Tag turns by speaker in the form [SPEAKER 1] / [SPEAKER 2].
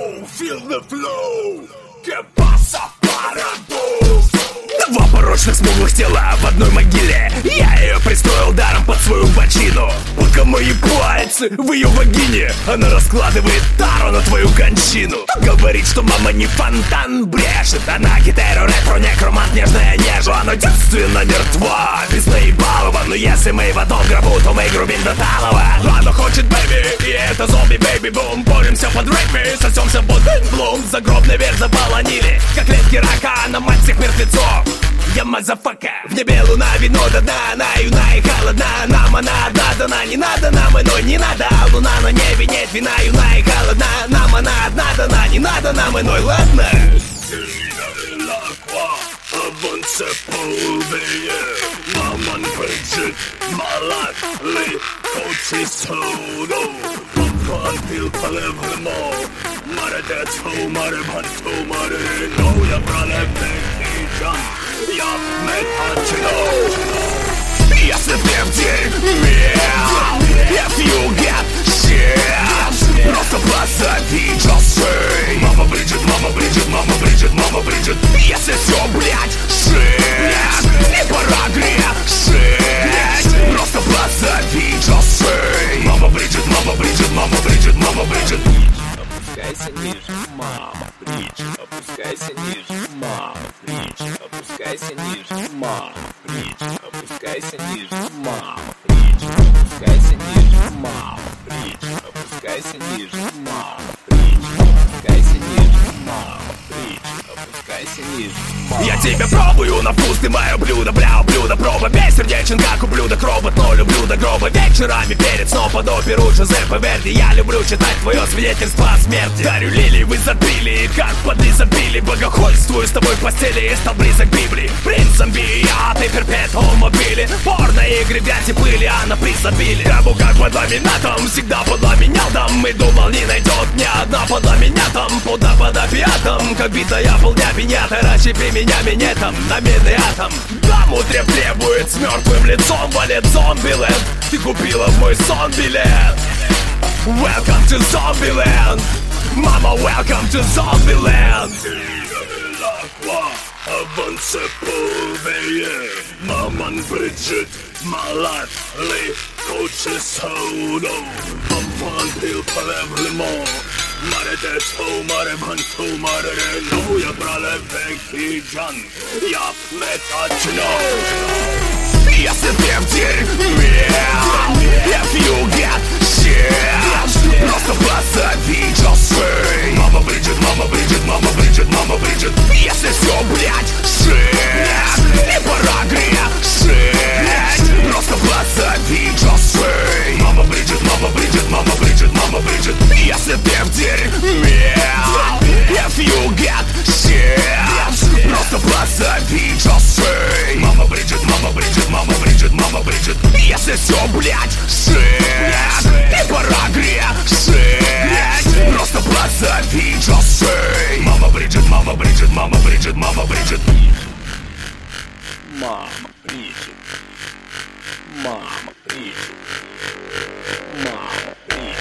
[SPEAKER 1] feel the flow. Que pasa, парадокс? Два порочных смуглых тела в одной могиле. Я ее пристроил даром под свою бочину. Пока мои пальцы в ее вагине, она раскладывает тару на твою кончину. Говорит, что мама не фонтан брешет. Она гитару, ретро, некромант, нежная нежа. Она девственно мертва, без наебалова. Но если мы в одном гробу, то мы грубим до талого. Она хочет бэйби, и это зомби бэйби-бум. Боремся под рэпи, сосемся под блум. Загробный век заполонили, как клетки рака. Она мать всех мертвецов. Я мазафака. В небе луна, вино до дна. Она юна и холодна. Нам она одна дана. Не надо нам иной, не надо. Луна на небе, нет вина. Юна и холодна. Нам она одна дана. Не надо нам иной, ладно? Avance полбее, маман Бриджит, малак ли, коучи соудо. Папан пил полевлемо, маре децо, маре банту, маре но. Я брале бекиджан, я метачино. Если ты в дерьме, if you get shit, просто позови, just say. Мама Бриджит, мама Бриджит, мама Бриджит, мама Бриджит. Если все, блять, shit, не пора грешить, просто позови, just say. Мама Бриджит, мама Бриджит, мама Бриджит, мама Бриджит. Опускайся ниже, мама Бриджит. Опускайся ниже, мама Бриджит. Опускайся ниже, мама Бриджит. Опускайся ниже, мама Бриджит. Опускайся ниже, мама Бриджит. Опускайся ниже, мама Бриджит. Опускайся ниже, мама Бриджит. Опускайся ниже. Я тебя пробую на вкус, ты мое блюдо, бля, блюдо, проба. Бессердечен, как ублюдок, робот, но люблю до гроба. Вечерами перед сном под оперу Джузеппе Верди. Я люблю читать твое свидетельство о смерти. Дарю лилии в изобилии, как подли забили. Богохульствую с тобой в постели и стал близок Библии. Принц зомби, я, ты перпетуум мобили. Порно игры, грязь и пыли, а на приз забили. Кому как под ламинатом, всегда под ламинатом. И думал, не найдет ни одна под ламинатом. Куда под опиатом, как битая полдня пинята. Расщепи меня минетом на медный атом. Даму требует с мертвым лицом, валет зомбиленд. Ты купила в мой сон билет. Welcome to Zombieland. Mama, welcome to Zombieland. Avance полбее, маман Бриджит, малак ли, коучи соудо. Папан пил полевлемо, маре децо, маре банту, маре но. Я брале бекиджан, я метачино. Если ты в дерьме, if you get shit, просто позови, just say. Мама Бриджит, мама Бриджит, мама Бриджит, мама Бриджит. Если все, блять, shit, не пора грешить, просто позови, just say. Мама Бриджит, мама Бриджит, мама Бриджит, мама Бриджит. Если ты в дерьме, if you get shit, просто позови, just say. Мама Бриджит, мама Бриджит, мама Бриджит, мама Бриджит. Если все, блять, shit, не пора грешить, просто позови, just say. Мама Бриджит, мама Бриджит, мама Бриджит, мама Бриджит. Мама Бриджит, мама Бриджит, мама Бриджит.